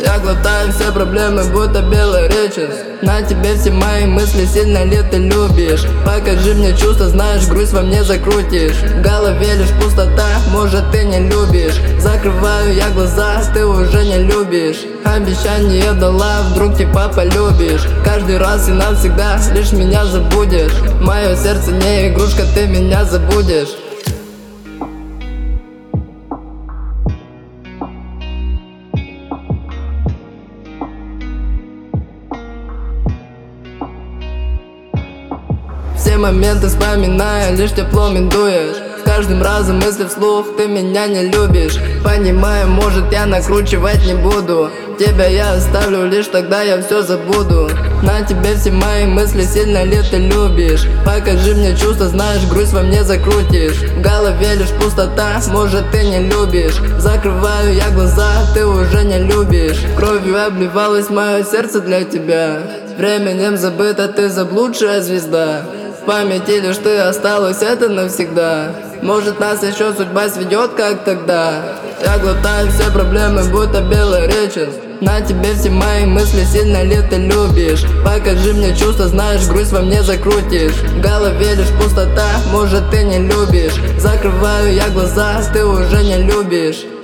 Я глотаю все проблемы, будто белый речес. На тебе все мои мысли, сильно ли ты любишь? Покажи мне чувства, знаешь, грусть во мне закрутишь. В голове лишь пустота, может ты не любишь. Закрываю я глаза, ты уже не любишь. Обещание дала, вдруг типа полюбишь. Каждый раз и навсегда лишь меня забудешь. Мое сердце не игрушка, ты меня забудешь. Все моменты вспоминая, лишь тепло минуешь. С каждым разом мысли вслух, ты меня не любишь. Понимаю, может я накручивать не буду. Тебя я оставлю, лишь тогда я все забуду. На тебе все мои мысли, сильно ли ты любишь? Покажи мне чувства, знаешь, грусть во мне закрутишь. В голове лишь пустота, может ты не любишь. Закрываю я глаза, ты уже не любишь. Кровью обливалось мое сердце для тебя. Временем забыта, ты заблудшая звезда. В памяти лишь ты осталась, это навсегда. Может нас еще судьба сведет, как тогда. Я глотаю все проблемы, будто белый речес. На тебе все мои мысли, сильно ли ты любишь? Покажи мне чувства, знаешь, грусть во мне закрутишь. В голове лишь пустота, может ты не любишь. Закрываю я глаза, ты уже не любишь.